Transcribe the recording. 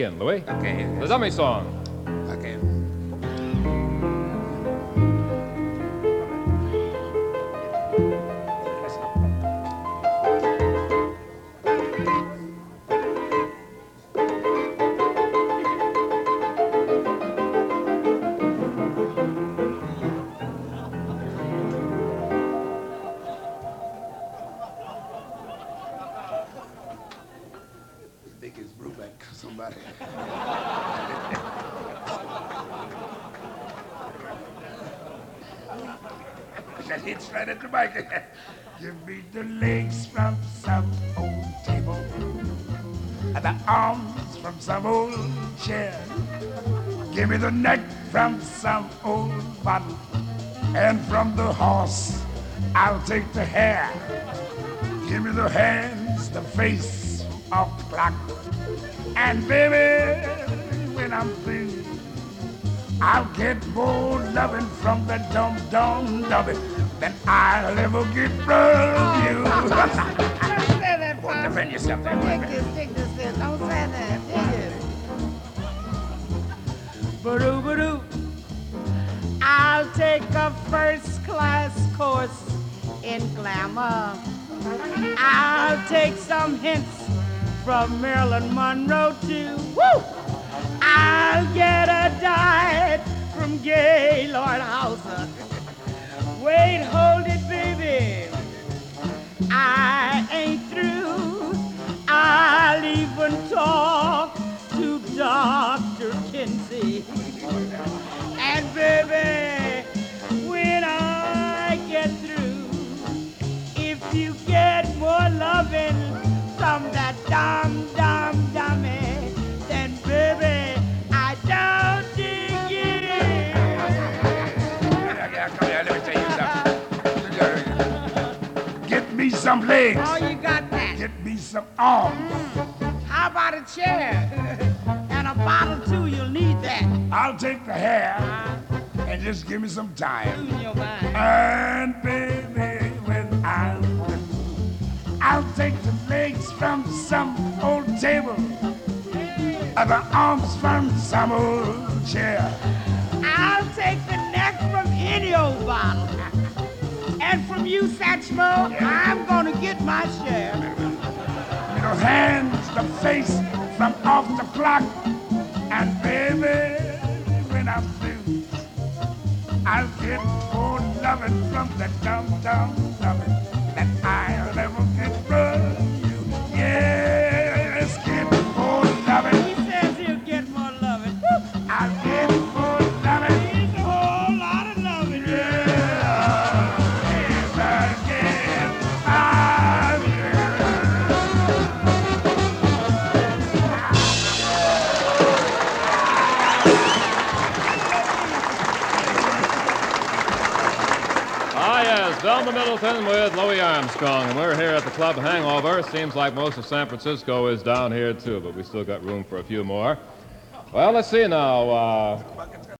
Louis. Okay. The dummy song. Okay. Biggest Brubeck, somebody. That hits right at the mic. Give me the legs from some old table, and the arms from some old chair. Give me the neck from some old bottle, and from the horse I'll take the hair. Give me the hands, the face of the clock, and baby, when I'm through, I'll get more loving from the dumb dummy than I'll ever get from you. Don't say that, Well, Pop. defend yourself there, Take baby. this in. Don't say that. Dig it. Ba-doo. I'll take a first-class course in glamour. I'll take some hints from Marilyn Monroe, too. Woo! I'll get a diet from Gaylord Hauser. Wait, hold it, baby. I ain't through. I'll even talk to Dr. Kinsey. And baby, when I get through, if you get more loving from that dummy, then baby, I don't dig it. Yeah, come here, let me tell you something. Get me some legs. Oh, you got that. Get me some arms. How about a chair? And a bottle too, you'll need that. I'll take the hair and just give me some time. In your mind. And baby, when I'm through, I'll take the legs from some old table, and the arms from some old chair. I'll take the neck from any old bottle. And from you, Satchmo, I'm gonna get my share. You know, hands, the face from off the clock. And baby, when I'm through, I'll get more loving from the dumb loving that I'll never get from you. Yes, get more loving. He says he'll get more loving. I'll get more loving. He's a whole lot of loving. Yeah, if I get my Ah, yes, Delma Middleton with Louis Armstrong. And we're here at the Club Hangover. Seems like most of San Francisco is down here, too, but we still got room for a few more. Well, let's see now.